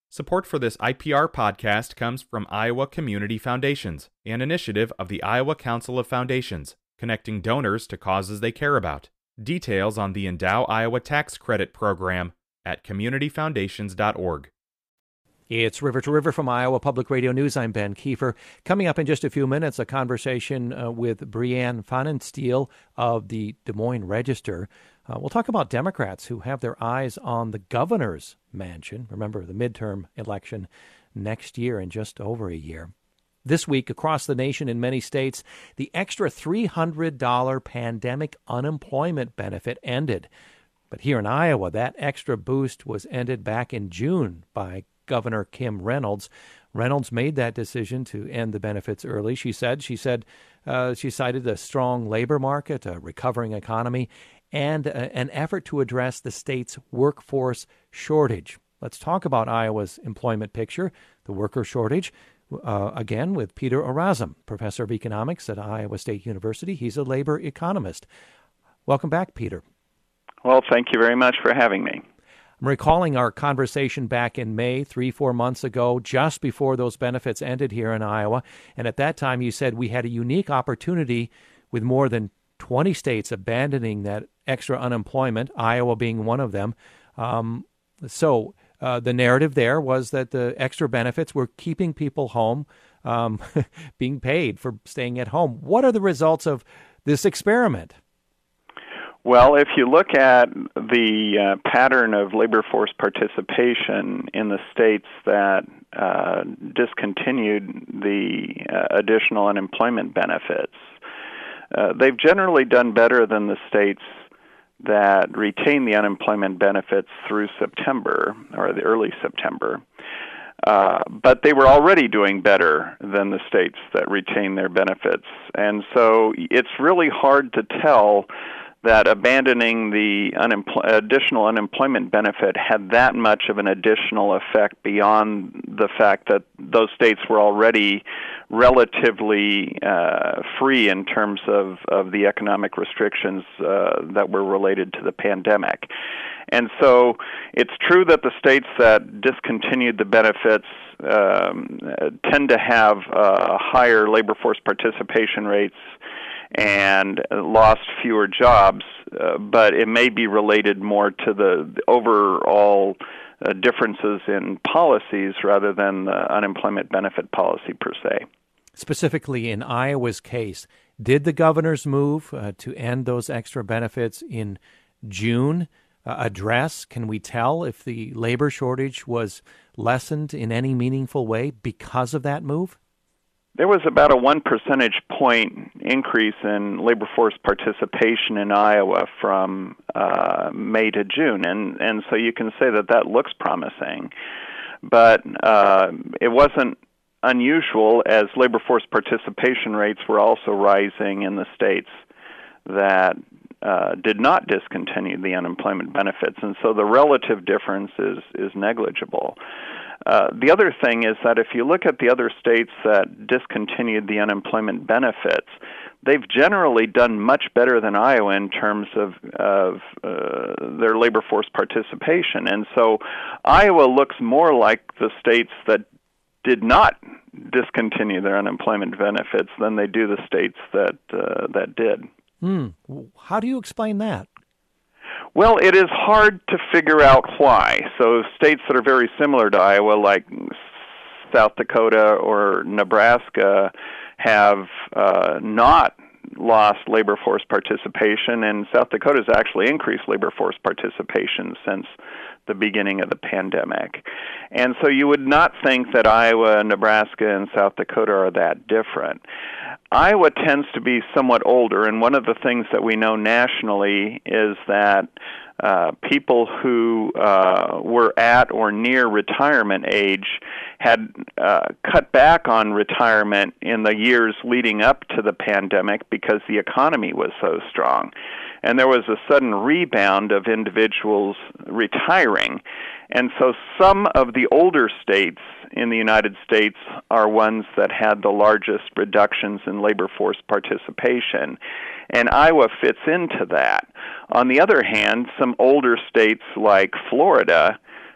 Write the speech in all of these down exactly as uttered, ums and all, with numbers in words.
Support for this I P R podcast comes from Iowa Community Foundations, an initiative of the Iowa Council of Foundations, connecting donors to causes they care about. Details on the Endow Iowa Tax Credit Program at community foundations dot org. It's River to River from Iowa Public Radio News. I'm Ben Kiefer. Coming up in just a few minutes, a conversation uh, with Brianne Pfannenstiel of the Des Moines Register. Uh, we'll talk about Democrats who have their eyes on the governor's mansion. Remember, the midterm election next year in just over a year. This week, across the nation in many states, the extra three hundred dollars pandemic unemployment benefit ended. But here in Iowa, that extra boost was ended back in June by Governor Kim Reynolds. Reynolds made that decision to end the benefits early. She said, she said, uh, she cited a strong labor market, a recovering economy, and uh, an effort to address the state's workforce shortage. Let's talk about Iowa's employment picture, the worker shortage, uh, again with Peter Orazem, professor of economics at Iowa State University. He's a labor economist. Welcome back, Peter. Well, thank you very much for having me. I'm recalling our conversation back in May, three, four months ago, just before those benefits ended here in Iowa. And at that time, you said we had a unique opportunity with more than twenty states abandoning that extra unemployment, Iowa being one of them. Um, so uh, the narrative there was that the extra benefits were keeping people home, um, being paid for staying at home. What are the results of this experiment? Well, if you look at the uh, pattern of labor force participation in the states that uh, discontinued the uh, additional unemployment benefits, uh, they've generally done better than the states that retain the unemployment benefits through September or the early September. Uh, but they were already doing better than the states that retain their benefits. And so it's really hard to tell that abandoning the unempl- additional unemployment benefit had that much of an additional effect beyond the fact that those states were already relatively uh, free in terms of, of the economic restrictions uh, that were related to the pandemic. And so it's true that the states that discontinued the benefits um, tend to have uh, higher labor force participation rates and lost fewer jobs, uh, but it may be related more to the, the overall uh, differences in policies rather than the unemployment benefit policy per se. Specifically in Iowa's case, did the governor's move uh, to end those extra benefits in June uh, address, can we tell if the labor shortage was lessened in any meaningful way because of that move? There was about a one percentage point increase in labor force participation in Iowa from uh, May to June, and, and so you can say that that looks promising. But uh, it wasn't unusual, as labor force participation rates were also rising in the states that uh, did not discontinue the unemployment benefits, and so the relative difference is, is negligible. Uh, the other thing is that if you look at the other states that discontinued the unemployment benefits, they've generally done much better than Iowa in terms of, of uh, their labor force participation. And so Iowa looks more like the states that did not discontinue their unemployment benefits than they do the states that uh, that did. Hmm. How do you explain that? Well, it is hard to figure out why. So states that are very similar to Iowa, like South Dakota or Nebraska, have uh, not lost labor force participation, and South Dakota has actually increased labor force participation since the beginning of the pandemic. And so you would not think that Iowa, Nebraska, and South Dakota are that different. Iowa tends to be somewhat older, and one of the things that we know nationally is that uh, people who uh, were at or near retirement age had uh, cut back on retirement in the years leading up to the pandemic because the economy was so strong. And there was a sudden rebound of individuals retiring. And so some of the older states in the United States are ones that had the largest reductions in labor force participation. And Iowa fits into that. On the other hand, some older states like Florida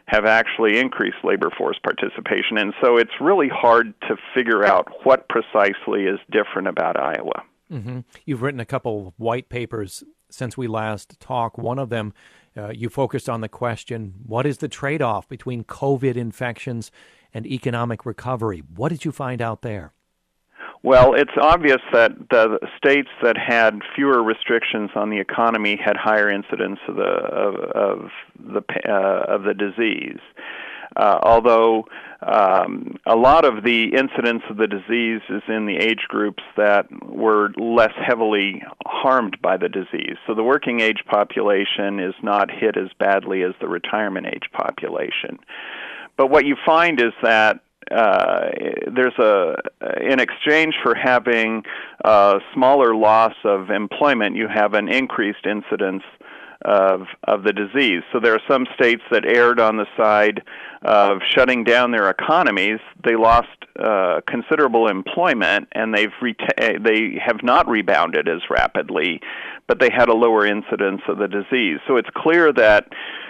have actually increased labor force participation. And so it's really hard to figure out what precisely is different about Iowa. Mm-hmm. You've written a couple of white papers since we last talked. One of them, uh, you focused on the question, what is the trade-off between COVID infections and economic recovery? What did you find out there? Well, it's obvious that the states that had fewer restrictions on the economy had higher incidence of the of, of the uh, of the disease. Uh, although um, a lot of the incidence of the disease is in the age groups that were less heavily harmed by the disease. So the working age population is not hit as badly as the retirement age population. But what you find is that Uh, there's a, in exchange for having a smaller loss of employment, you have an increased incidence of of the disease. So there are some states that erred on the side of shutting down their economies. They lost uh, considerable employment, and they've reta- they have not rebounded as rapidly, but they had a lower incidence of the disease. So it's clear that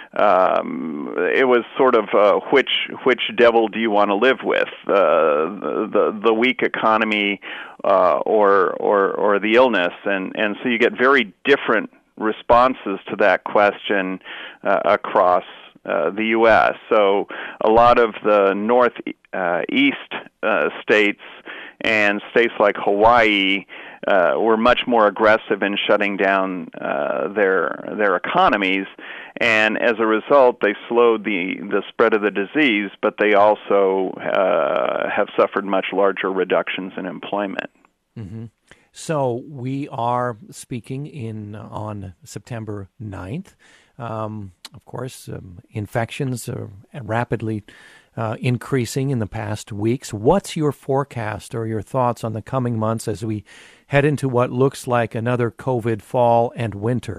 Um, it was sort of uh, which which devil do you want to live with, uh, the the weak economy uh, or or or the illness, and and so you get very different responses to that question uh, across uh, the U S. So a lot of the northeast uh, states and states like Hawaii uh, were much more aggressive in shutting down uh, their their economies. And as a result, they slowed the, the spread of the disease, but they also uh, have suffered much larger reductions in employment. Mm-hmm. So we are speaking in on September ninth. Um, of course, um, infections are rapidly uh, increasing in the past weeks. What's your forecast or your thoughts on the coming months as we head into what looks like another COVID fall and winter?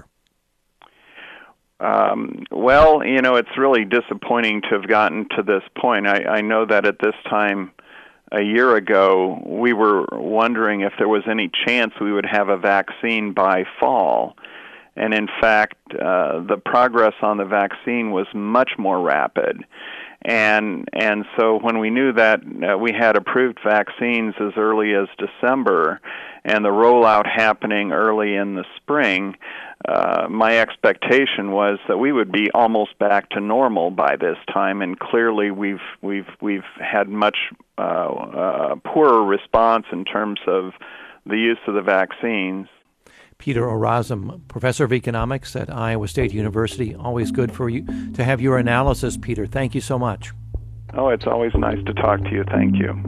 Um, well, you know, it's really disappointing to have gotten to this point. I, I know that at this time a year ago, we were wondering if there was any chance we would have a vaccine by fall. And in fact, uh, the progress on the vaccine was much more rapid. And and so when we knew that uh, we had approved vaccines as early as December and the rollout happening early in the spring, uh, my expectation was that we would be almost back to normal by this time. And clearly, we've we've we've had much uh, uh, poorer response in terms of the use of the vaccines. Peter Orazum, professor of economics at Iowa State University. Always good for you to have your analysis, Peter. Thank you so much. Oh, it's always nice to talk to you. Thank you.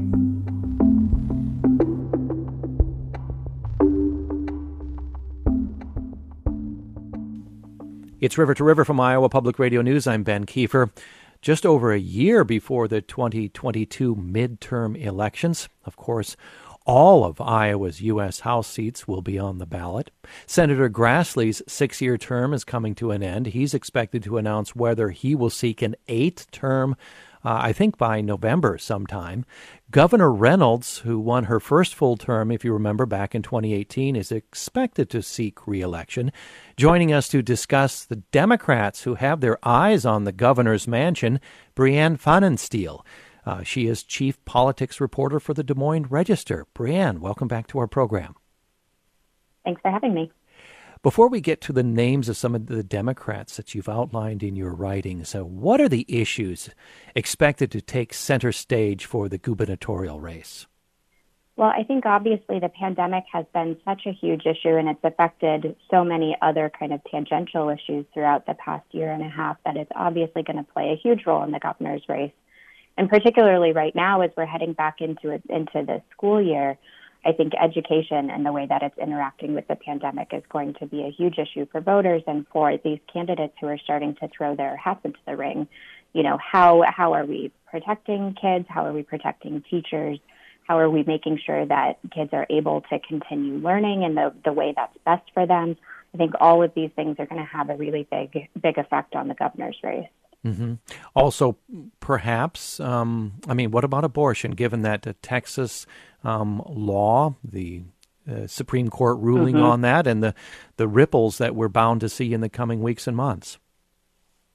It's River to River from Iowa Public Radio News. I'm Ben Kiefer. Just over a year before the twenty twenty-two midterm elections, of course, all of Iowa's U S House seats will be on the ballot. Senator Grassley's six-year term is coming to an end. He's expected to announce whether he will seek an eighth term, uh, I think by November sometime. Governor Reynolds, who won her first full term, if you remember, back in twenty eighteen, is expected to seek re-election. Joining us to discuss the Democrats who have their eyes on the governor's mansion, Brianne Pfannenstiel. Uh, she is chief politics reporter for the Des Moines Register. Brianne, welcome back to our program. Thanks for having me. Before we get to the names of some of the Democrats that you've outlined in your writings, uh, what are the issues expected to take center stage for the gubernatorial race? Well, I think obviously the pandemic has been such a huge issue, and it's affected so many other kind of tangential issues throughout the past year and a half that it's obviously going to play a huge role in the governor's race. And particularly right now, as we're heading back into it, into the school year, I think education and the way that it's interacting with the pandemic is going to be a huge issue for voters and for these candidates who are starting to throw their hats into the ring. You know, how how are we protecting kids? How are we protecting teachers? How are we making sure that kids are able to continue learning in the, the way that's best for them? I think all of these things are going to have a really big, big effect on the governor's race. Mm-hmm. Also, perhaps, um, I mean, what about abortion, given that uh, Texas um, law, the uh, Supreme Court ruling mm-hmm. on that, and the, the ripples that we're bound to see in the coming weeks and months?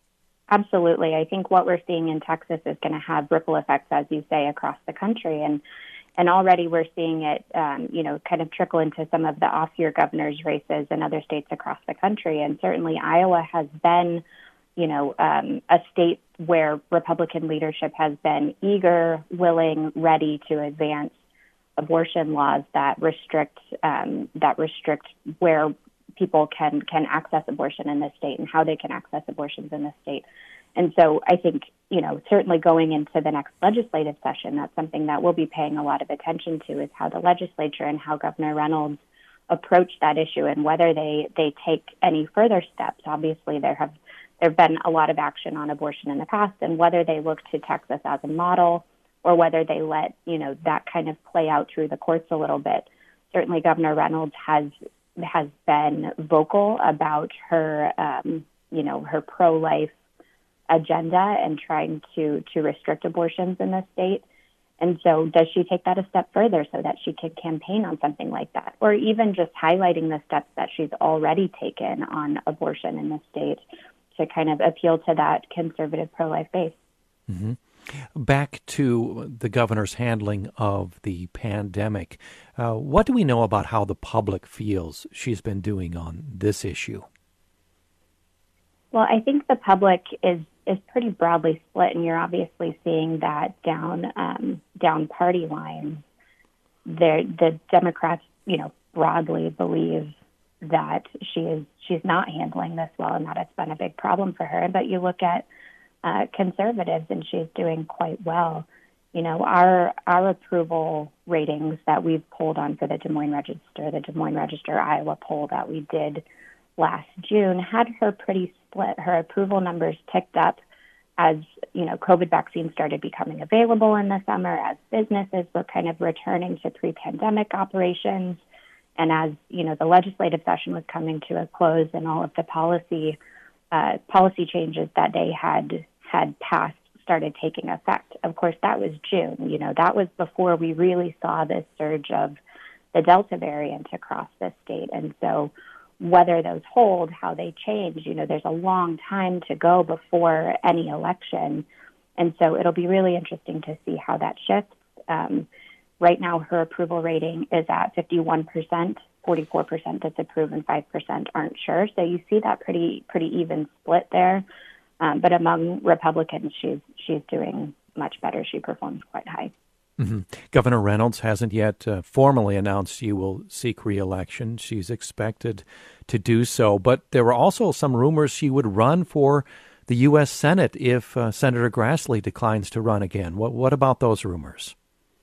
Absolutely. I think what we're seeing in Texas is going to have ripple effects, as you say, across the country. And and already we're seeing it, um, you know, kind of trickle into some of the off-year governor's races in other states across the country. And certainly Iowa has been, you know, um, a state where Republican leadership has been eager, willing, ready to advance abortion laws that restrict um, that restrict where people can can access abortion in this state and how they can access abortions in this state. And so I think, you know, certainly going into the next legislative session, that's something that we'll be paying a lot of attention to, is how the legislature and how Governor Reynolds approach that issue and whether they, they take any further steps. Obviously, there have there have been a lot of action on abortion in the past, and whether they look to Texas as a model or whether they let, you know, that kind of play out through the courts a little bit. Certainly Governor Reynolds has has been vocal about her, um, you know, her pro-life agenda and trying to, to restrict abortions in the state. And so does she take that a step further so that she could campaign on something like that? Or even just highlighting the steps that she's already taken on abortion in the state to kind of appeal to that conservative pro-life base. Mm-hmm. Back to the governor's handling of the pandemic, uh, what do we know about how the public feels she's been doing on this issue? Well, I think the public is is pretty broadly split, and you're obviously seeing that down um, down party lines. There, the Democrats, you know, broadly believe that she is she's not handling this well, and that it's been a big problem for her. But you look at uh, conservatives, and she's doing quite well. You know, our our approval ratings that we've polled on for the Des Moines Register, the Des Moines Register Iowa poll that we did last June, had her pretty split. Her approval numbers ticked up as, you know, COVID vaccines started becoming available in the summer, as businesses were kind of returning to pre-pandemic operations, and as, you know, the legislative session was coming to a close and all of the policy uh, policy changes that they had had passed started taking effect. Of course, that was June. You know, that was before we really saw this surge of the Delta variant across the state. And so whether those hold, how they change, you know, there's a long time to go before any election. And so it'll be really interesting to see how that shifts. Um, right now, her approval rating is at fifty-one percent, forty-four percent disapprove, and five percent aren't sure. So you see that pretty pretty even split there. Um, but among Republicans, she's she's doing much better. She performs quite high. Mm-hmm. Governor Reynolds hasn't yet uh, formally announced she will seek re-election. She's expected to do so. But there were also some rumors she would run for the U S Senate if uh, Senator Grassley declines to run again. What, what about those rumors?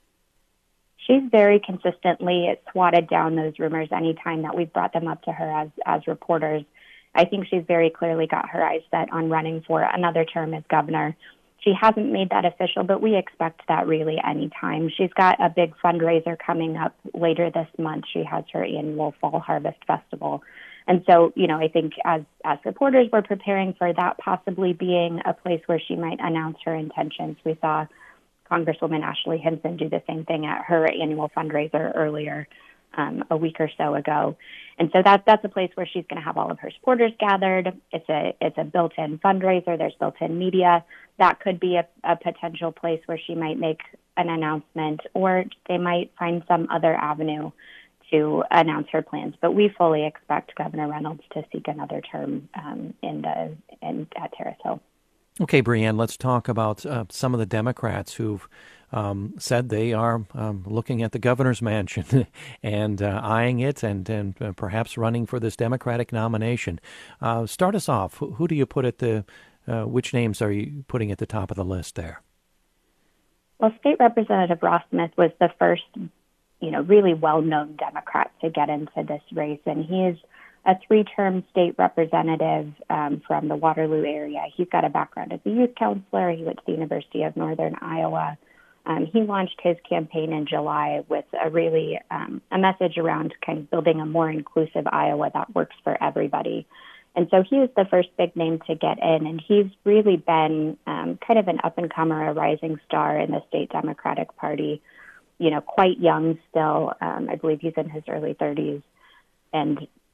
She's very consistently swatted down those rumors anytime that we've brought them up to her as, as reporters. I think she's very clearly got her eyes set on running for another term as governor. She hasn't made that official, but we expect that really any time. She's got a big fundraiser coming up later this month. She has her annual Fall Harvest Festival. And so, you know, I think as, as reporters, we're preparing for that possibly being a place where she might announce her intentions. We saw Congresswoman Ashley Hinson do the same thing at her annual fundraiser earlier um, a week or so ago. And so that, that's a place where she's going to have all of her supporters gathered. It's a it's a built-in fundraiser. There's built-in media. That could be a, a potential place where she might make an announcement, or they might find some other avenue to announce her plans. But we fully expect Governor Reynolds to seek another term um, in the in at Terrace Hill. Okay, Brianne, let's talk about uh, some of the Democrats who've um, said they are um, looking at the governor's mansion and uh, eyeing it and, and uh, perhaps running for this Democratic nomination. Uh, start us off. Who, who do you put at the, uh, which names are you putting at the top of the list there? Well, State Representative Ross Smith was the first, you know, really well-known Democrat to get into this race, and he is a three-term state representative um, from the Waterloo area. He's got a background as a youth counselor. He went to the University of Northern Iowa. Um, he launched his campaign in July with a really um, a message around kind of building a more inclusive Iowa that works for everybody. And so he was the first big name to get in, and he's really been um, kind of an up-and-comer, a rising star in the state Democratic Party. You know, quite young still. Um, I believe he's in his early thirties, and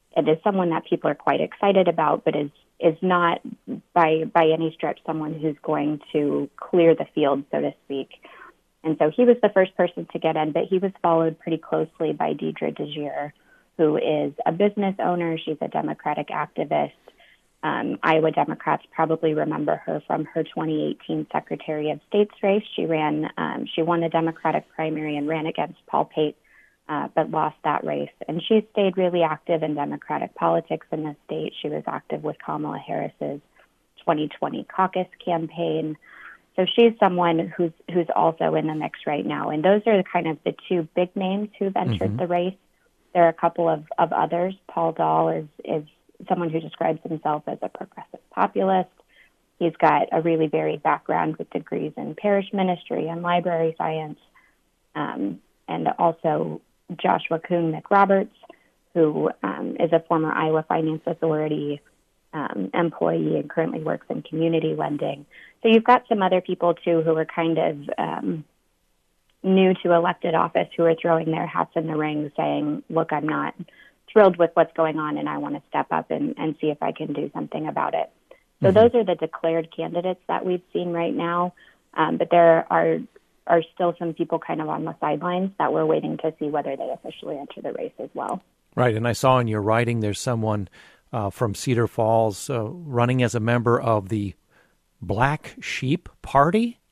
it is someone that people are quite excited about, but is is not by by any stretch someone who's going to clear the field, so to speak. And so he was the first person to get in, but he was followed pretty closely by Deidre DeJear, who is a business owner. She's a Democratic activist. Um, Iowa Democrats probably remember her from her twenty eighteen Secretary of State's race. She ran, um, she won the Democratic primary and ran against Paul Pate, uh, but lost that race. And she stayed really active in Democratic politics in the state. She was active with Kamala Harris's twenty twenty caucus campaign. So she's someone who's who's also in the mix right now. And those are the kind of the two big names who've entered mm-hmm. the race. There are a couple of, of others. Paul Dahl is is someone who describes himself as a progressive populist. He's got a really varied background with degrees in parish ministry and library science. Um, and also Joshua Kuhn McRoberts, who um, is a former Iowa Finance Authority um, employee and currently works in community lending. So you've got some other people, too, who are kind of um, new to elected office, who are throwing their hats in the ring saying, look, I'm not thrilled with what's going on, and I want to step up and, and see if I can do something about it. So mm-hmm. those are the declared candidates that we've seen right now. Um, but there are are still some people kind of on the sidelines that we're waiting to see whether they officially enter the race as well. Right, and I saw in your writing there's someone uh, from Cedar Falls uh, running as a member of the Black Sheep Party?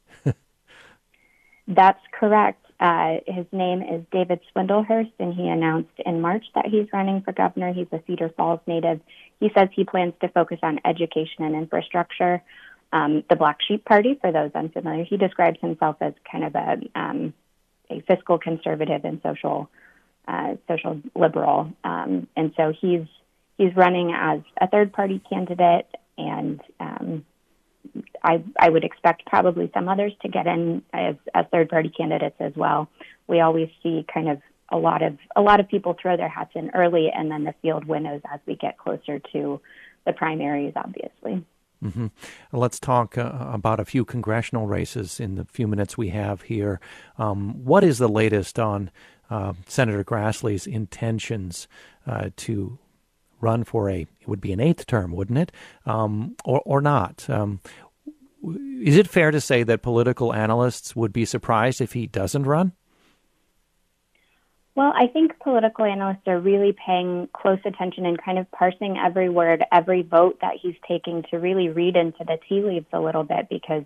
That's correct. Uh, his name is David Swindlehurst, and he announced in March that he's running for governor. He's a Cedar Falls native. He says he plans to focus on education and infrastructure. Um, the Black Sheep Party, for those unfamiliar, he describes himself as kind of a, um, a fiscal conservative and social uh, social liberal. Um, and so he's he's running as a third-party candidate, and um, I, I would expect probably some others to get in as, as third-party candidates as well. We always see kind of a lot of a lot of people throw their hats in early, and then the field winnows as we get closer to the primaries, obviously. Mm-hmm. Let's talk uh, about a few congressional races in the few minutes we have here. Um, what is the latest on uh, Senator Grassley's intentions uh, to run for a, it would be an eighth term, wouldn't it, um, or, or not? Um, is it fair to say that political analysts would be surprised if he doesn't run? Well, I think political analysts are really paying close attention and kind of parsing every word, every vote that he's taking to really read into the tea leaves a little bit because,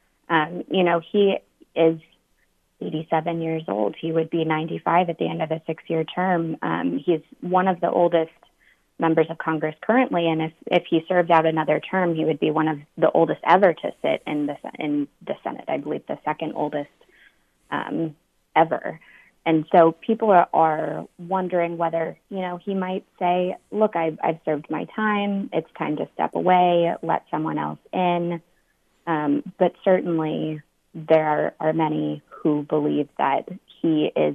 um, you know, he is eighty-seven years old. He would be ninety-five at the end of a six-year term. Um, he's one of the oldest members of Congress currently, and if, if he served out another term, he would be one of the oldest ever to sit in the, in the Senate, I believe the second oldest um, ever. And so people are, are wondering whether, you know, he might say, look, I've, I've served my time. It's time to step away, let someone else in. Um, but certainly there are many who believe that he is,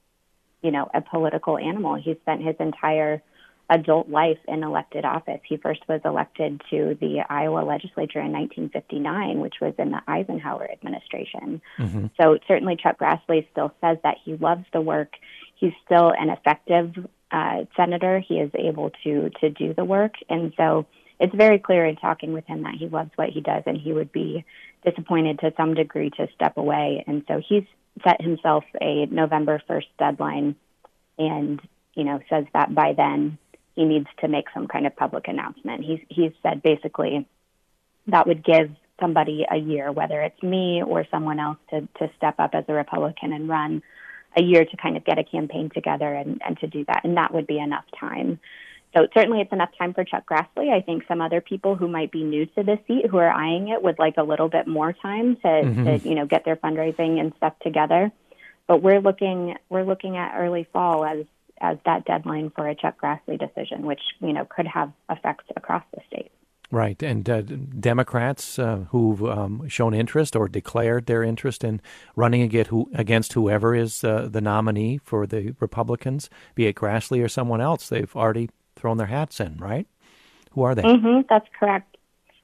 you know, a political animal. He spent his entire adult life in elected office. He first was elected to the Iowa legislature in nineteen fifty-nine, which was in the Eisenhower administration. Mm-hmm. So certainly Chuck Grassley still says that he loves the work. He's still an effective uh, senator. He is able to to do the work. And so it's very clear in talking with him that he loves what he does, and he would be disappointed to some degree to step away. And so he's set himself a November first deadline and, you know, says that by then he needs to make some kind of public announcement. He's he's said basically that would give somebody a year, whether it's me or someone else, to, to step up as a Republican and run a year to kind of get a campaign together and, and to do that. And that would be enough time. So certainly it's enough time for Chuck Grassley. I think some other people who might be new to this seat who are eyeing it would like a little bit more time to, mm-hmm. to you know, get their fundraising and stuff together. But we're looking we're looking at early fall as as that deadline for a Chuck Grassley decision, which, you know, could have effects across the state. Right. And uh, Democrats uh, who've um, shown interest or declared their interest in running against, who, against whoever is uh, the nominee for the Republicans, be it Grassley or someone else, they've already thrown their hats in, right? Who are they? Mm-hmm, that's correct.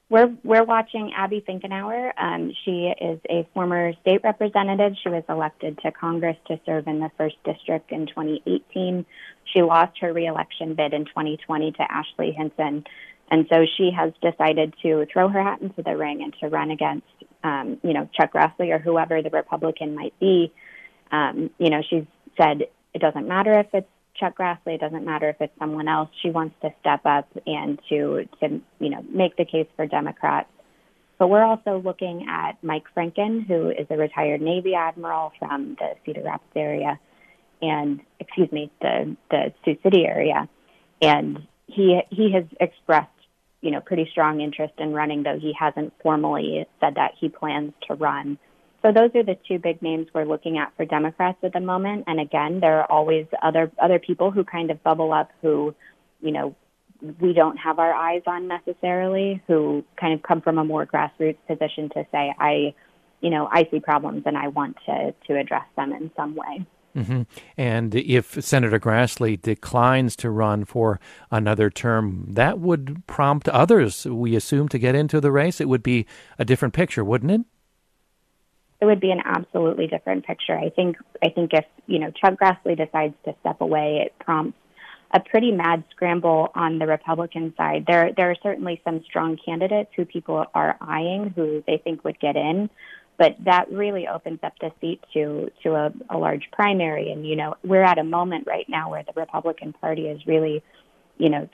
We're we're watching Abby Finkenauer. Um, she is a former state representative. She was elected to Congress to serve in the first district in twenty eighteen. She lost her reelection bid in twenty twenty to Ashley Hinson, and so she has decided to throw her hat into the ring and to run against, um, you know, Chuck Grassley or whoever the Republican might be. Um, you know, she's said it doesn't matter if it's Chuck Grassley, it doesn't matter if it's someone else. She wants to step up and to, to you know, make the case for Democrats. But we're also looking at Mike Franken, who is a retired Navy admiral from the Cedar Rapids area, and, excuse me, the, the Sioux City area. And he he has expressed, you know, pretty strong interest in running, though he hasn't formally said that he plans to run. So those are the two big names we're looking at for Democrats at the moment. And again, there are always other other people who kind of bubble up who, you know, we don't have our eyes on necessarily, who kind of come from a more grassroots position to say, I, you know, I see problems and I want to, to address them in some way. Mm-hmm. And if Senator Grassley declines to run for another term, that would prompt others, we assume, to get into the race. It would be a different picture, wouldn't it? It would be an absolutely different picture. I think I think if, you know, Chuck Grassley decides to step away, it prompts a pretty mad scramble on the Republican side. There there are certainly some strong candidates who people are eyeing who they think would get in, but that really opens up the seat to to a, a large primary. And, you know, we're at a moment right now where the Republican Party is really, you know,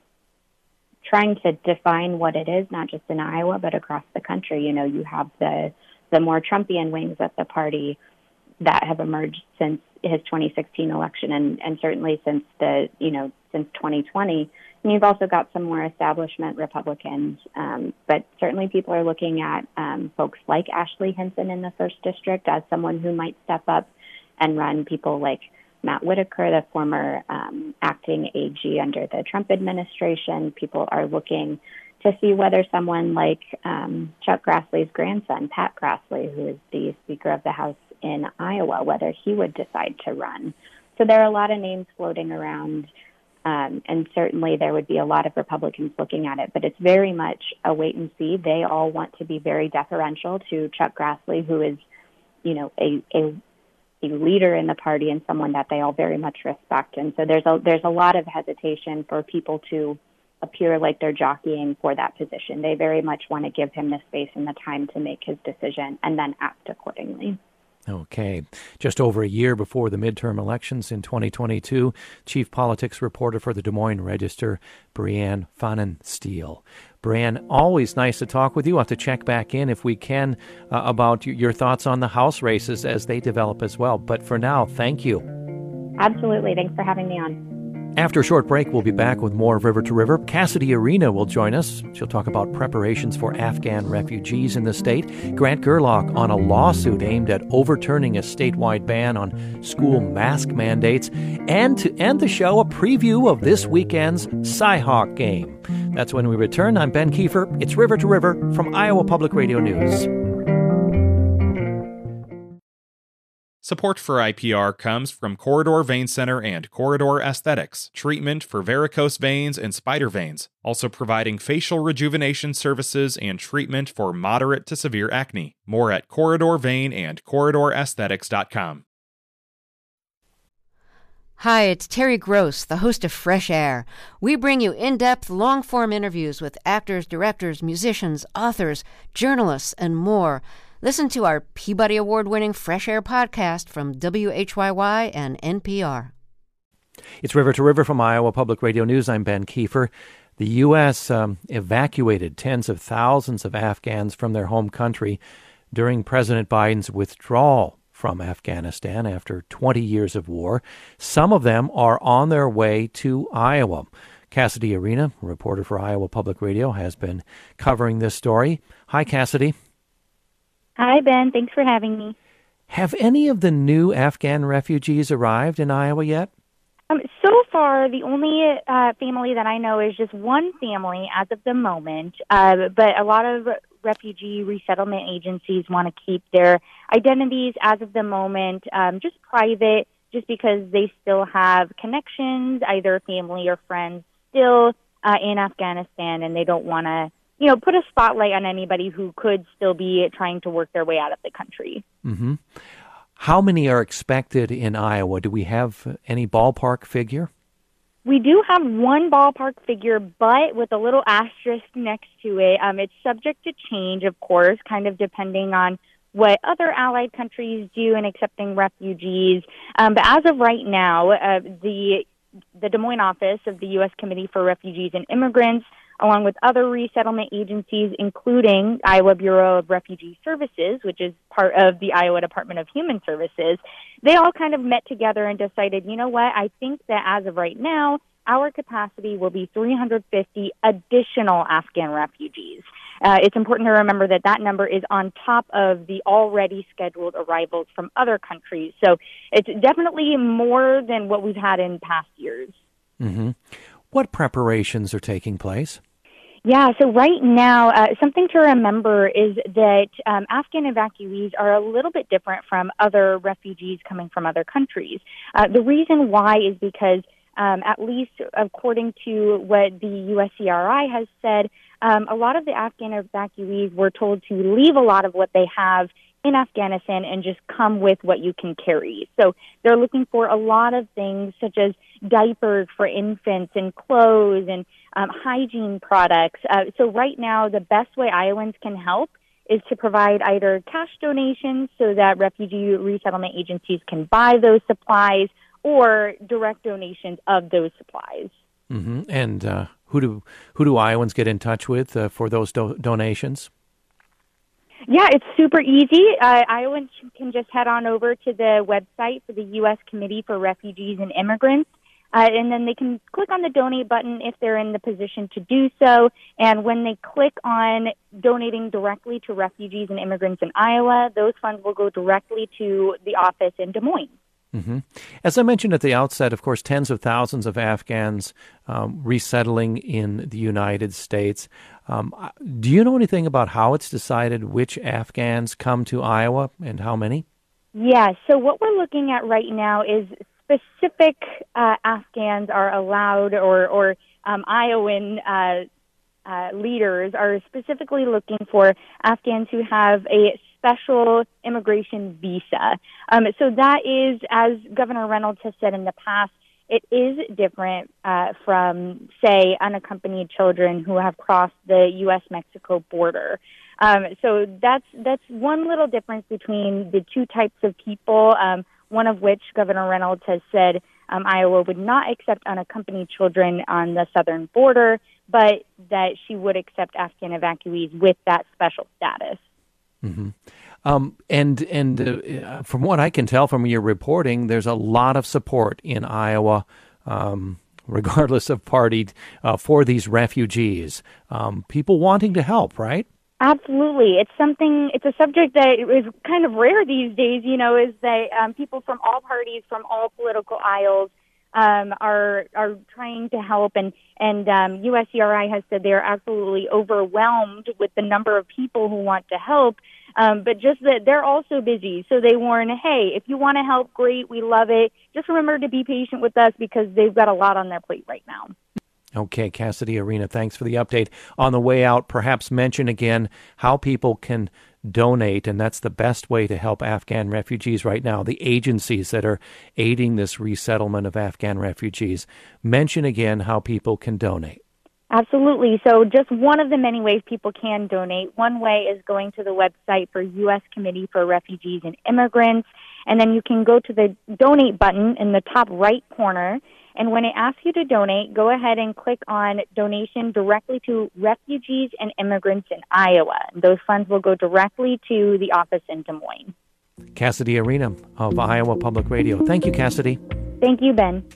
trying to define what it is, not just in Iowa, but across the country. You know, you have the the more Trumpian wings of the party that have emerged since his twenty sixteen election and, and certainly since the, you know, since twenty twenty. And you've also got some more establishment Republicans. Um, but certainly people are looking at um, folks like Ashley Hinson in the first district as someone who might step up and run. People like Matt Whitaker, the former um, acting A G under the Trump administration. People are looking to see whether someone like um, Chuck Grassley's grandson, Pat Grassley, who is the Speaker of the House in Iowa, whether he would decide to run. So there are a lot of names floating around, um, and certainly there would be a lot of Republicans looking at it, but it's very much a wait and see. They all want to be very deferential to Chuck Grassley, who is, you know, a, a a leader in the party and someone that they all very much respect. And so there's a there's a lot of hesitation for people to appear like they're jockeying for that position. They very much want to give him the space and the time to make his decision and then act accordingly. Okay. Just over a year before the midterm elections in twenty twenty-two, chief politics reporter for the Des Moines Register, Brianne Pfannenstiel. Brianne, always nice to talk with you. I'll have to check back in if we can uh, about your thoughts on the House races as they develop as well. But for now, thank you. Absolutely. Thanks for having me on. After a short break, we'll be back with more of River to River. Cassidy Arena will join us. She'll talk about preparations for Afghan refugees in the state. Grant Gerlach on a lawsuit aimed at overturning a statewide ban on school mask mandates. And to end the show, a preview of this weekend's Cyhawk game. That's when we return. I'm Ben Kiefer. It's River to River from Iowa Public Radio News. Support for I P R comes from Corridor Vein Center and Corridor Aesthetics, treatment for varicose veins and spider veins, also providing facial rejuvenation services and treatment for moderate to severe acne. More at Corridor Vein and Corridor Aesthetics dot com. Hi, it's Terry Gross, the host of Fresh Air. We bring you in-depth, long-form interviews with actors, directors, musicians, authors, journalists, and more. Listen to our Peabody Award-winning Fresh Air podcast from W H Y Y and N P R. It's River to River from Iowa Public Radio News. I'm Ben Kiefer. The U S um, evacuated tens of thousands of Afghans from their home country during President Biden's withdrawal from Afghanistan after twenty years of war. Some of them are on their way to Iowa. Cassidy Arena, reporter for Iowa Public Radio, has been covering this story. Hi, Cassidy. Hi, Ben. Thanks for having me. Have any of the new Afghan refugees arrived in Iowa yet? Um, so far, the only uh, family that I know is just one family as of the moment, uh, but a lot of refugee resettlement agencies want to keep their identities as of the moment um, just private, just because they still have connections, either family or friends, still uh, in Afghanistan, and they don't want to you know, put a spotlight on anybody who could still be trying to work their way out of the country. Mm-hmm. How many are expected in Iowa? Do we have any ballpark figure? We do have one ballpark figure, but with a little asterisk next to it. Um, it's subject to change, of course, kind of depending on what other allied countries do in accepting refugees. Um, but as of right now, uh, the the Des Moines office of the U S Committee for Refugees and Immigrants, along with other resettlement agencies, including Iowa Bureau of Refugee Services, which is part of the Iowa Department of Human Services, they all kind of met together and decided, you know what, I think that as of right now, our capacity will be three hundred fifty additional Afghan refugees. Uh, it's important to remember that that number is on top of the already scheduled arrivals from other countries. So it's definitely more than what we've had in past years. Mm-hmm. What preparations are taking place? Yeah, so right now, uh, something to remember is that um, Afghan evacuees are a little bit different from other refugees coming from other countries. Uh, the reason why is because, um, at least according to what the U S C R I has said, um, a lot of the Afghan evacuees were told to leave a lot of what they have in Afghanistan and just come with what you can carry. So they're looking for a lot of things such as diapers for infants and clothes and um, hygiene products. Uh, so right now, the best way Iowans can help is to provide either cash donations so that refugee resettlement agencies can buy those supplies or direct donations of those supplies. Mm-hmm. And uh, who do who do Iowans get in touch with uh, for those do- donations? Yeah, it's super easy. Uh, Iowans can just head on over to the website for the U S Committee for Refugees and Immigrants, uh, and then they can click on the donate button if they're in the position to do so. And when they click on donating directly to refugees and immigrants in Iowa, those funds will go directly to the office in Des Moines. Mm-hmm. As I mentioned at the outset, of course, tens of thousands of Afghans um, resettling in the United States. Um, do you know anything about how it's decided which Afghans come to Iowa and how many? Yeah, so what we're looking at right now is specific uh, Afghans are allowed, or, or um, Iowan uh, uh, leaders are specifically looking for Afghans who have a special immigration visa. Um, so that is, as Governor Reynolds has said in the past, it is different uh, from, say, unaccompanied children who have crossed the U S Mexico border. Um, so that's that's one little difference between the two types of people, um, one of which Governor Reynolds has said um, Iowa would not accept unaccompanied children on the southern border, but that she would accept Afghan evacuees with that special status. Mm-hmm. Um, and and uh, from what I can tell from your reporting, there's a lot of support in Iowa, um, regardless of party, uh, for these refugees. Um, people wanting to help, right? Absolutely. It's something, it's a subject that is kind of rare these days, you know, is that um, people from all parties, from all political aisles, um, are are trying to help. And, and um, U S C R I has said they are absolutely overwhelmed with the number of people who want to help. Um, but just that they're also busy. So they warn, hey, if you want to help, great, we love it. Just remember to be patient with us because they've got a lot on their plate right now. Okay, Cassidy Arena, thanks for the update. On the way out, perhaps mention again how people can donate, and that's the best way to help Afghan refugees right now, the agencies that are aiding this resettlement of Afghan refugees. Mention again how people can donate. Absolutely. So just one of the many ways people can donate. One way is going to the website for U S Committee for Refugees and Immigrants, and then you can go to the donate button in the top right corner. And when it asks you to donate, go ahead and click on donation directly to refugees and immigrants in Iowa. Those funds will go directly to the office in Des Moines. Cassidy Arena of Iowa Public Radio. Thank you, Cassidy. Thank you, Ben.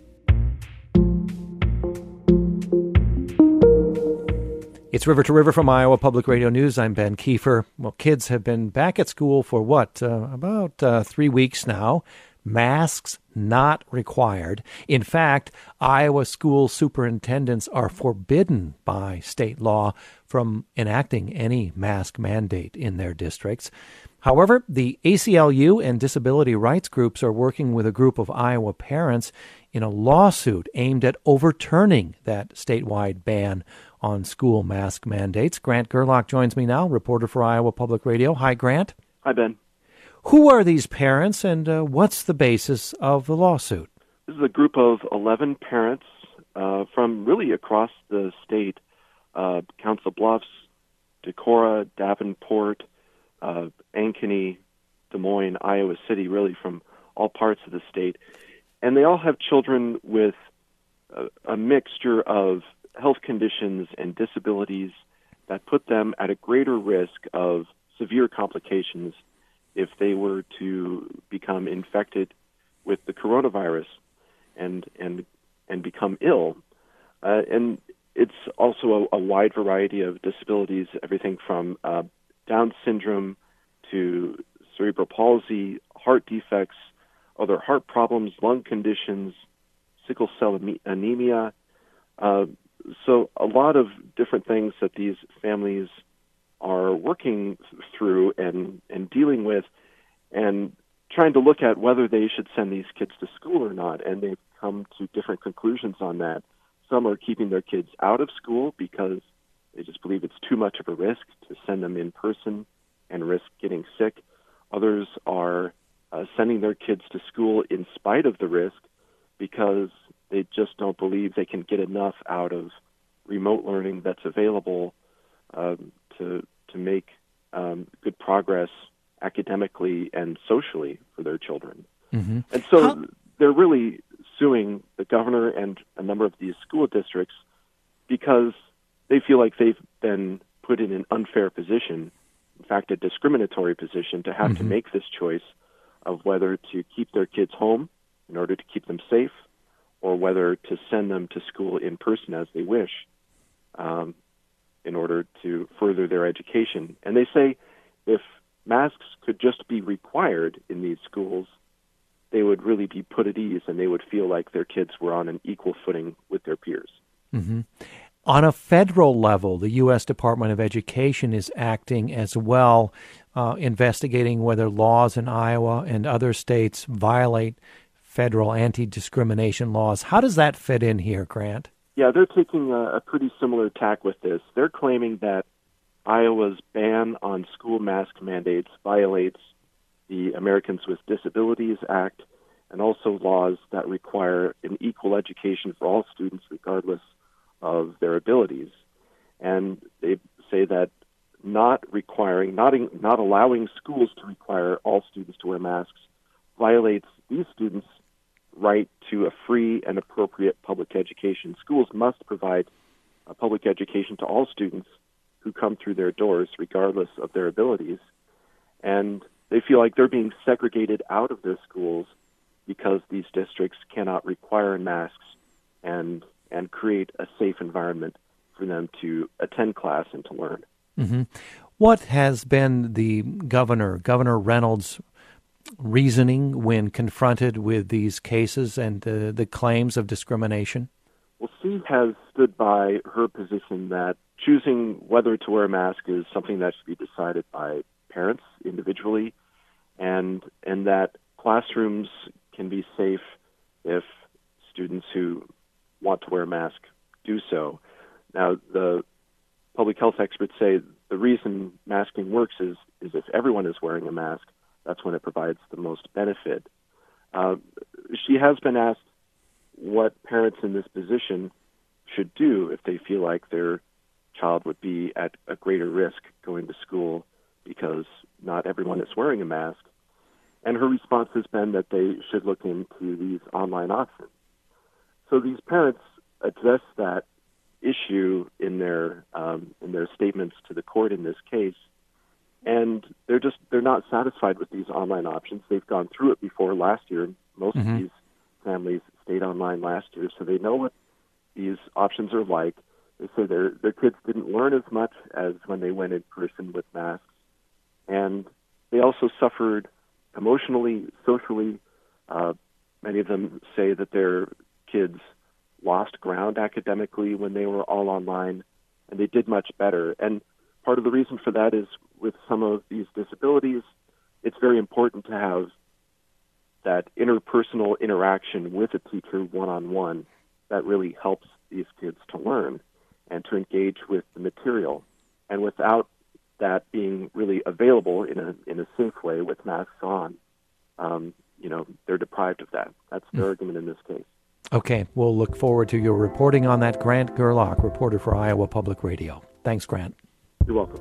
It's River to River from Iowa Public Radio News. I'm Ben Kiefer. Well, kids have been back at school for what, uh, about uh, three weeks now. Masks not required. In fact, Iowa school superintendents are forbidden by state law from enacting any mask mandate in their districts. However, the A C L U and disability rights groups are working with a group of Iowa parents in a lawsuit aimed at overturning that statewide ban on school mask mandates. Grant Gerlach joins me now, reporter for Iowa Public Radio. Hi, Grant. Hi, Ben. Who are these parents, and uh, what's the basis of the lawsuit? This is a group of eleven parents uh, from really across the state, uh, Council Bluffs, Decorah, Davenport, uh, Ankeny, Des Moines, Iowa City, really from all parts of the state. And they all have children with a, a mixture of health conditions and disabilities that put them at a greater risk of severe complications if they were to become infected with the coronavirus and and and become ill. Uh, and it's also a, a wide variety of disabilities, everything from uh, Down syndrome to cerebral palsy, heart defects, other heart problems, lung conditions, sickle cell anemia. Uh, so a lot of different things that these families are working through and, and dealing with and trying to look at whether they should send these kids to school or not. And they've come to different conclusions on that. Some are keeping their kids out of school because they just believe it's too much of a risk to send them in person and risk getting sick. Others are uh, sending their kids to school in spite of the risk because they just don't believe they can get enough out of remote learning that's available um, to to make um, good progress academically and socially for their children. Mm-hmm. And so How- they're really suing the governor and a number of these school districts because they feel like they've been put in an unfair position, in fact, a discriminatory position, to have mm-hmm. to make this choice of whether to keep their kids home in order to keep them safe or whether to send them to school in person as they wish um, in order to further their education. And they say if masks could just be required in these schools, they would really be put at ease and they would feel like their kids were on an equal footing with their peers. Mm-hmm. On a federal level, the U S Department of Education is acting as well, uh, investigating whether laws in Iowa and other states violate federal anti-discrimination laws. How does that fit in here, Grant? Yeah, they're taking a, a pretty similar tack with this. They're claiming that Iowa's ban on school mask mandates violates the Americans with Disabilities Act and also laws that require an equal education for all students regardless of their abilities. And they say that not requiring, not, not allowing schools to require all students to wear masks violates these students' right to a free and appropriate public education. Schools must provide a public education to all students who come through their doors regardless of their abilities. And they feel like they're being segregated out of their schools because these districts cannot require masks and and create a safe environment for them to attend class and to learn. Mm-hmm. What has been the governor, Governor Reynolds' reasoning when confronted with these cases and uh, the claims of discrimination? Well, she has stood by her position that choosing whether to wear a mask is something that should be decided by parents individually, and and that classrooms can be safe if students who want to wear a mask do so. Now, the public health experts say the reason masking works is, is if everyone is wearing a mask, that's when it provides the most benefit. Uh, she has been asked what parents in this position should do if they feel like their child would be at a greater risk going to school because not everyone is wearing a mask. And her response has been that they should look into these online options. So these parents address that issue in their um, in their statements to the court in this case, and they're just they're not satisfied with these online options. They've gone through it before last year. Most mm-hmm. of these families stayed online last year, so they know what these options are like. They say their their kids didn't learn as much as when they went in person with masks, and they also suffered emotionally, socially. Uh, many of them say that their kids lost ground academically when they were all online, and they did much better. And part of the reason for that is with some of these disabilities, it's very important to have that interpersonal interaction with a teacher one-on-one that really helps these kids to learn. and to engage with the material. And without that being really available in a in a safe way with masks on, um, you know, they're deprived of that. That's the mm. argument in this case. Okay, we'll look forward to your reporting on that. Grant Gerlach, reporter for Iowa Public Radio. Thanks, Grant. You're welcome.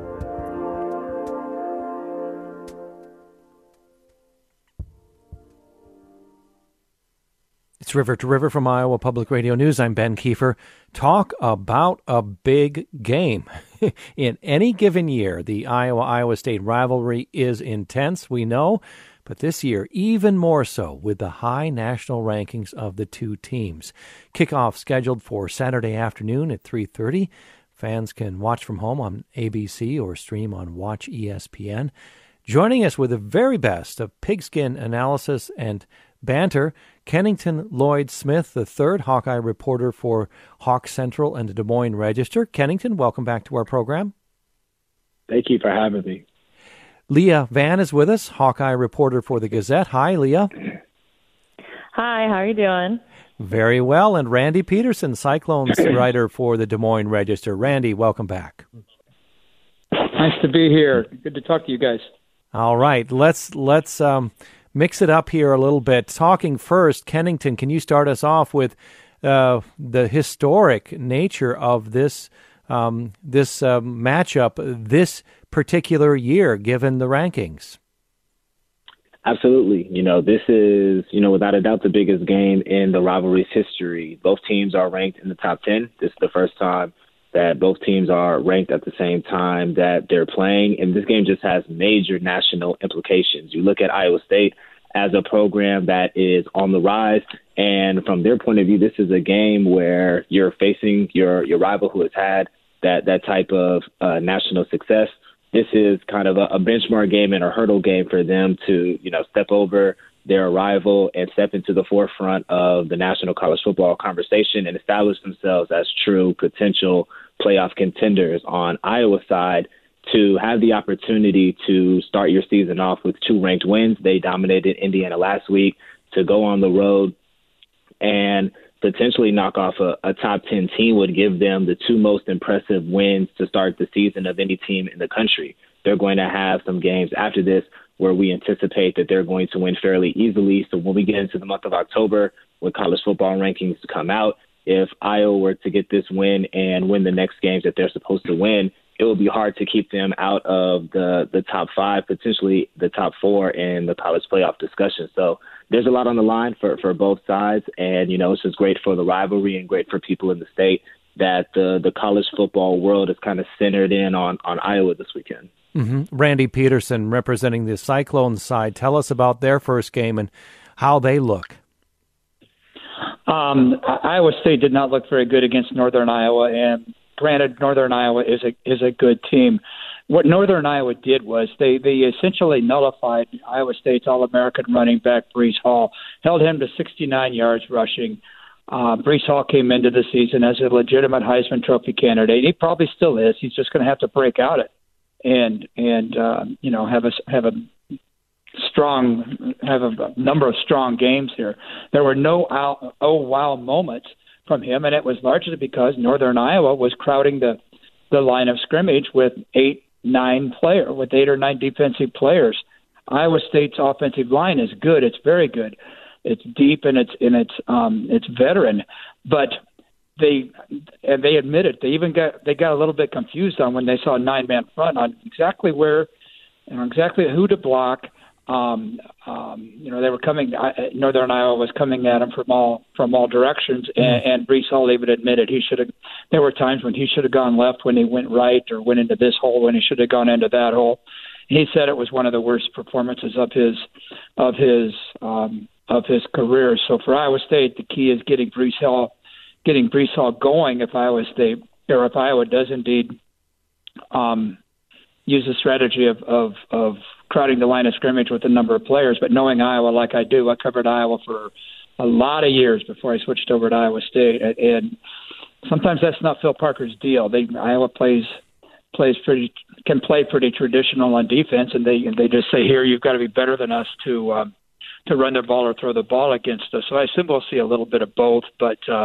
It's River to River from Iowa Public Radio News. I'm Ben Kiefer. Talk about a big game. In any given year, the Iowa-Iowa State rivalry is intense, we know, but this year even more so with the high national rankings of the two teams. Kickoff scheduled for Saturday afternoon at three thirty. Fans can watch from home on A B C or stream on Watch E S P N. Joining us with the very best of pigskin analysis and banter, Kennington Lloyd-Smith, the third Hawkeye reporter for Hawk Central and the Des Moines Register. Kennington, welcome back to our program. Thank you for having me. Leah Van is with us, Hawkeye reporter for the Gazette. Hi, Leah. Hi, how are you doing? Very well. And Randy Peterson, Cyclones writer for the Des Moines Register. Randy, welcome back. Nice to be here. Good to talk to you guys. All right, let's let's um, mix it up here a little bit. Talking first, Kennington, can you start us off with uh, the historic nature of this um, this uh, matchup this particular year, given the rankings? Absolutely. You know, this is, you know, without a doubt the biggest game in the rivalry's history. Both teams are ranked in the top ten. This is the first time that both teams are ranked at the same time that they're playing. And this game just has major national implications. You look at Iowa State as a program that is on the rise. And from their point of view, this is a game where you're facing your, your rival who has had that, that type of uh, national success. This is kind of a, a benchmark game and a hurdle game for them to, you know, step over their rival and step into the forefront of the national college football conversation and establish themselves as true potential playoff contenders. On Iowa's side, to have the opportunity to start your season off with two ranked wins. They dominated Indiana last week. To go on the road and potentially knock off a, a top ten team would give them the two most impressive wins to start the season of any team in the country. They're going to have some games after this where we anticipate that they're going to win fairly easily. So when we get into the month of October, with college football rankings to come out, if Iowa were to get this win and win the next games that they're supposed to win, it will be hard to keep them out of the, the top five, potentially the top four in the college playoff discussion. So there's a lot on the line for, for both sides. And, you know, it's just great for the rivalry and great for people in the state that the, the college football world is kind of centered in on, on Iowa this weekend. Mm-hmm. Randy Peterson, representing the Cyclones side. Tell us about their first game and how they look. Um, Iowa State did not look very good against Northern Iowa, and granted, Northern Iowa is a is a good team. What Northern Iowa did was they, they essentially nullified Iowa State's All-American running back, Breece Hall, held him to sixty-nine yards rushing. Uh, Breece Hall came into the season as a legitimate Heisman Trophy candidate. He probably still is. He's just going to have to break out it and and uh, you know have a have a strong have a number of strong games here. There were no out, oh wow moments from him, and it was largely because Northern Iowa was crowding the the line of scrimmage with eight, nine player with eight or nine defensive players. Iowa State's offensive line is good. It's very good. It's deep and it's and it's um it's veteran, but they and they admitted they even got they got a little bit confused on when they saw a nine man front on exactly where you know, exactly who to block. Um, um, you know, they were coming. Northern Iowa was coming at him from all from all directions, and, and Breece Hall even admitted he should have. There were times when he should have gone left when he went right, or went into this hole when he should have gone into that hole. He said it was one of the worst performances of his of his um, of his career. So for Iowa State, the key is getting Breece Hall getting Breece Hall going. If Iowa State or if Iowa does indeed um, use the strategy of of, of crowding the line of scrimmage with a number of players, but knowing Iowa like I do, I covered Iowa for a lot of years before I switched over to Iowa State, and sometimes that's not Phil Parker's deal. They Iowa plays plays pretty can play pretty traditional on defense, and they they just say, here, you've got to be better than us to um, to run the ball or throw the ball against us. So I assume we'll see a little bit of both, but uh,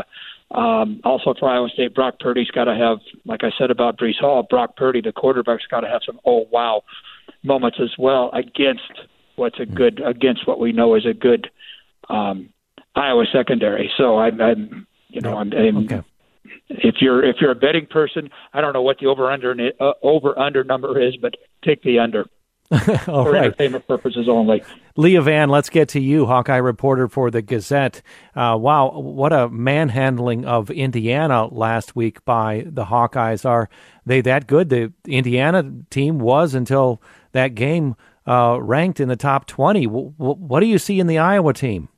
Um, also for Iowa State, Brock Purdy's got to have, like I said about Breece Hall, Brock Purdy, the quarterback's got to have some oh wow moments as well against what's a good against what we know is a good um, Iowa secondary. So I'm, I'm you know, I'm, I'm okay. if you're if you're a betting person, I don't know what the over under uh, over under number is, but take the under. All for right. entertainment purposes only. Leah Vann, let's get to you, Hawkeye reporter for the Gazette. Uh, wow, what a manhandling of Indiana last week by the Hawkeyes. Are they that good? The Indiana team was, until that game, uh, ranked in the top twenty. W- w- what do you see in the Iowa team?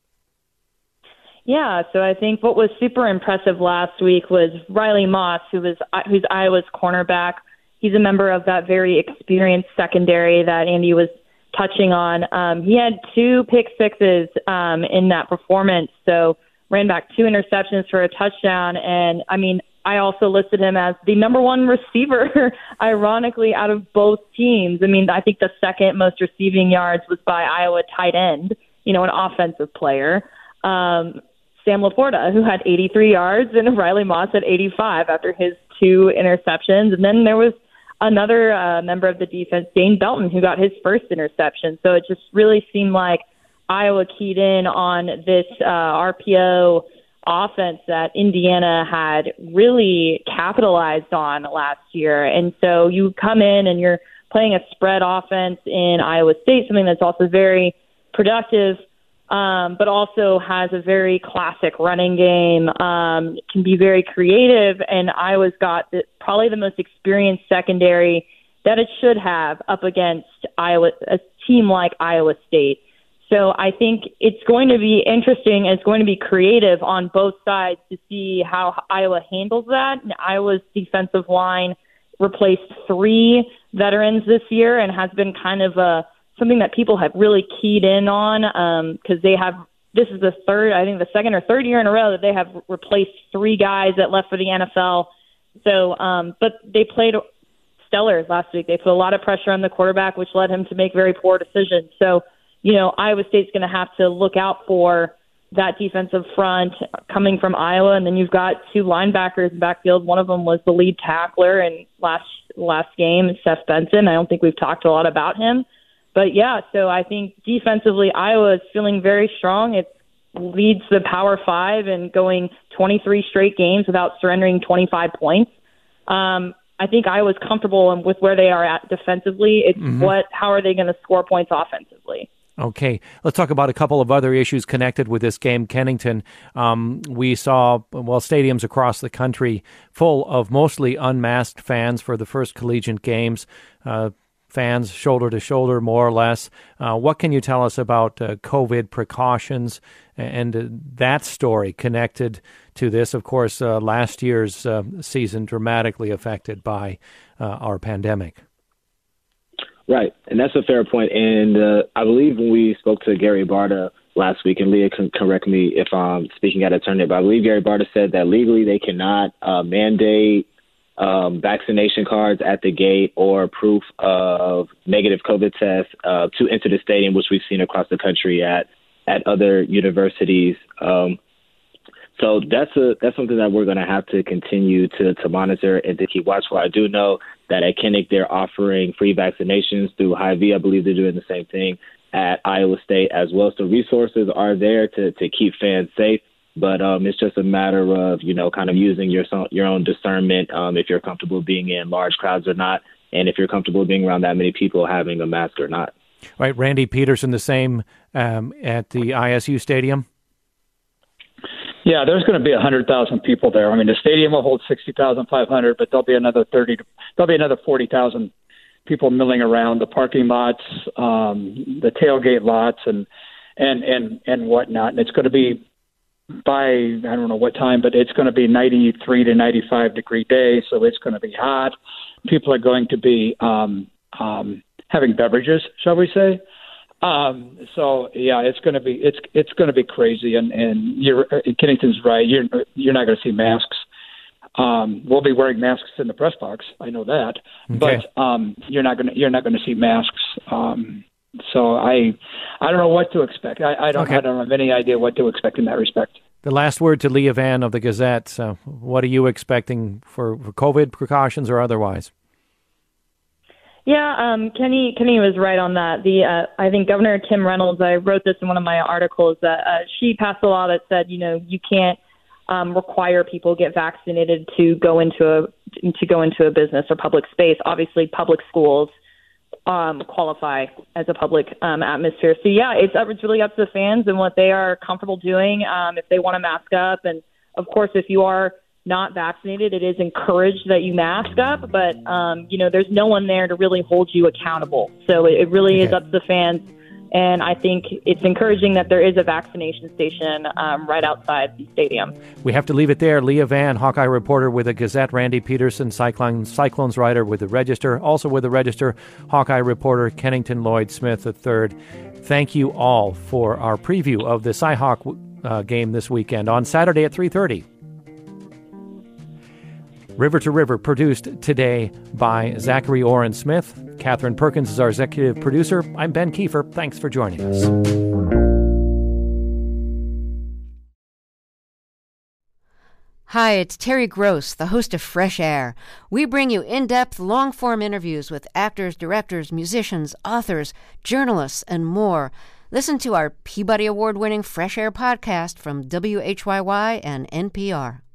Yeah, so I think what was super impressive last week was Riley Moss, who was who's Iowa's cornerback. He's a member of that very experienced secondary that Andy was touching on. Um, he had two pick sixes um, in that performance, so ran back two interceptions for a touchdown. And, I mean, I also listed him as the number one receiver, ironically, out of both teams. I mean, I think the second most receiving yards was by Iowa tight end, you know, an offensive player. Um, Sam Laporta, who had eighty-three yards, and Riley Moss had eighty-five after his two interceptions. And then there was another uh, member of the defense, Dane Belton, who got his first interception. So it just really seemed like Iowa keyed in on this uh, R P O offense that Indiana had really capitalized on last year. And so you come in and you're playing a spread offense in Iowa State, something that's also very productive, um, but also has a very classic running game, um, can be very creative, and Iowa's got the, probably the most experienced secondary that it should have up against Iowa, a team like Iowa State. So I think it's going to be interesting, and it's going to be creative on both sides to see how Iowa handles that. And Iowa's defensive line replaced three veterans this year and has been kind of a something that people have really keyed in on because um, they have, this is the third, I think the second or third year in a row that they have replaced three guys that left for the N F L. So, um, but they played stellar last week. They put a lot of pressure on the quarterback, which led him to make very poor decisions. So, you know, Iowa State's going to have to look out for that defensive front coming from Iowa. And then you've got two linebackers in the backfield. One of them was the lead tackler in last, last game, Seth Benson. I don't think we've talked a lot about him. But, yeah, so I think defensively Iowa is feeling very strong. It leads the Power Five and going twenty-three straight games without surrendering twenty-five points. Um, I think Iowa's comfortable with where they are at defensively. It's mm-hmm. what how are they going to score points offensively? Okay, let's talk about a couple of other issues connected with this game. Kennington, um, we saw, well, stadiums across the country full of mostly unmasked fans for the first collegiate games. Uh Fans shoulder to shoulder, more or less. Uh, what can you tell us about uh, COVID precautions and uh, that story connected to this? Of course, uh, last year's uh, season dramatically affected by uh, our pandemic. Right, and that's a fair point. And uh, I believe when we spoke to Gary Barta last week, and Leah can correct me if I'm speaking out of turn, but I believe Gary Barta said that legally they cannot uh, mandate Um, vaccination cards at the gate or proof of negative COVID tests uh, to enter the stadium, which we've seen across the country at at other universities. Um, so that's a that's something that we're going to have to continue to, to monitor and to keep watch for. I do know that at Kinnick they're offering free vaccinations through Hy-Vee. I believe they're doing the same thing at Iowa State as well. So resources are there to, to keep fans safe. But um, it's just a matter of, you know, kind of using your your own discernment um, if you're comfortable being in large crowds or not, and if you're comfortable being around that many people having a mask or not. Right. Randy Peterson, the same um, at the I S U Stadium? Yeah, there's going to be one hundred thousand people there. I mean, the stadium will hold sixty thousand five hundred, but there'll be another thirty. There'll be another forty thousand people milling around the parking lots, um, the tailgate lots, and and and and whatnot. And it's going to be by, I don't know what time, but it's going to be ninety-three to ninety-five degree day, so it's going to be hot. People are going to be um, um, having beverages, shall we say? Um, so yeah, it's going to be it's it's going to be crazy, and and you're Kennington's right. You're you're not going to see masks. Um, we'll be wearing masks in the press box. I know that, okay. but um, you're not going to you're not going to see masks. Um, So I, I don't know what to expect. I, I don't, okay. I don't have any idea what to expect in that respect. The last word to Leah Vann of the Gazette. So what are you expecting for, for COVID precautions or otherwise? Yeah, um, Kenny Kenny was right on that. The uh, I think Governor Kim Reynolds, I wrote this in one of my articles, that uh, she passed a law that said, you know, you can't um, require people get vaccinated to go into a to go into a business or public space. Obviously, public schools um, qualify as a public um, atmosphere. So yeah, it's it's really up to the fans and what they are comfortable doing. Um, if they want to mask up, and of course, if you are not vaccinated, it is encouraged that you mask up, but um, you know, there's no one there to really hold you accountable. So it, it really okay. is up to the fans, and I think it's encouraging that there is a vaccination station um, right outside the stadium. We have to leave it there. Leah Vann, Hawkeye reporter with the Gazette. Randy Peterson, Cyclone, Cyclones writer with the Register. Also with the Register, Hawkeye reporter Kennington Lloyd Smith the third. Thank you all for our preview of the Cy-Hawk uh, game this weekend on Saturday at three thirty. River to River, produced today by Zachary Oren Smith. Catherine Perkins is our executive producer. I'm Ben Kiefer. Thanks for joining us. Hi, it's Terry Gross, the host of Fresh Air. We bring you in-depth, long-form interviews with actors, directors, musicians, authors, journalists, and more. Listen to our Peabody Award-winning Fresh Air podcast from W H Y Y and N P R.